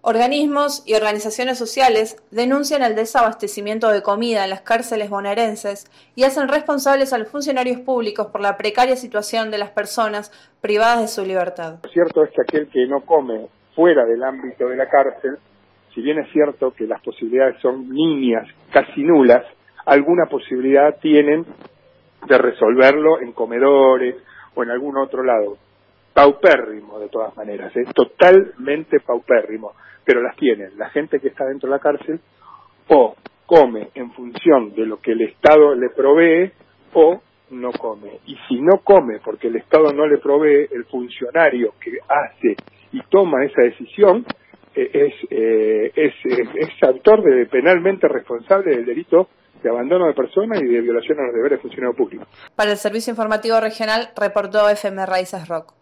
Organismos y organizaciones sociales denuncian el desabastecimiento de comida en las cárceles bonaerenses y hacen responsables a los funcionarios públicos por la precaria situación de las personas privadas de su libertad. Lo cierto es que aquel que no come fuera del ámbito de la cárcel, si bien es cierto que las posibilidades son nimias, casi nulas, alguna posibilidad tienen de resolverlo en comedores o en algún otro lado. Paupérrimo de todas maneras, totalmente paupérrimo, pero las tienen. La gente que está dentro de la cárcel o come en función de lo que el Estado le provee o no come. Y si no come porque el Estado no le provee, el funcionario que hace y toma esa decisión es autor de penalmente responsable del delito de abandono de personas y de violación a los deberes de funcionario público. Para el Servicio Informativo Regional reportó FM Raíces Rock.